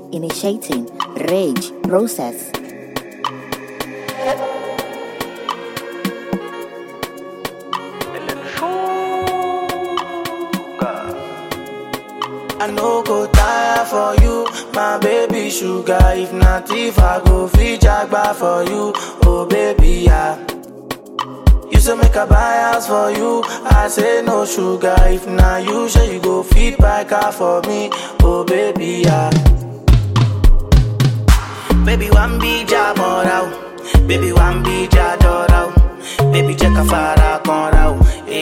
Initiating rage process. I no go tire for you, my baby sugar. If not, if I go free jagba for you, oh baby, yeah. You say make a buy house for you, I say no sugar. If not, you say you go feed buy car for me, oh baby, yeah. Baby, one be jamorao, baby, one be jadorao, baby, check a fara conrao,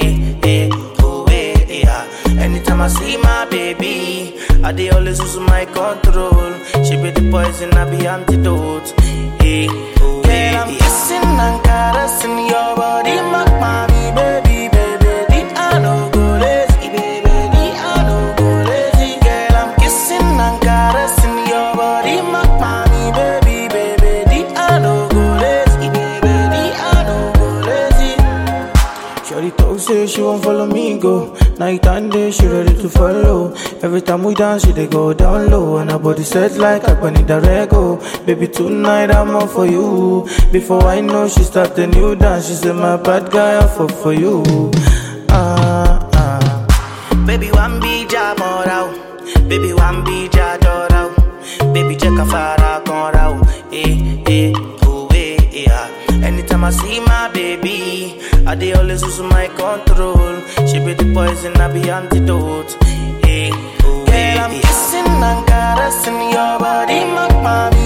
yeah. Anytime I see my baby, I dey always lose my control. She be the poison, I be antidote. Girl, I'm kissing and caressing your body, my mommy, baby, baby. I no go lazy, baby. I no go lazy. Girl, I'm kissing and caressing your body, my mommy, baby, baby. I no go lazy, baby. I no go lazy. Shorty talk say she won't follow me go. Night and day, she ready to follow. Every time we dance, she dey go down low. And her body set like a bunny the rego. Baby, tonight I'm all for you. Before I know, she start a new dance. She said, my bad guy, I fuck for you. Baby, one be jamorao. Baby, one be jadorao. Baby, check a fara conrao. Yeah. Anytime I see my baby, I dey always lose my control. She be the poison, I be antidote. Girl, I'm kissing and caressing your body, my mommy.